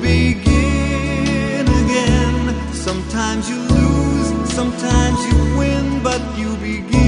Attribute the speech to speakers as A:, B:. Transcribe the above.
A: begin again. Sometimes you lose, sometimes you win, but you begin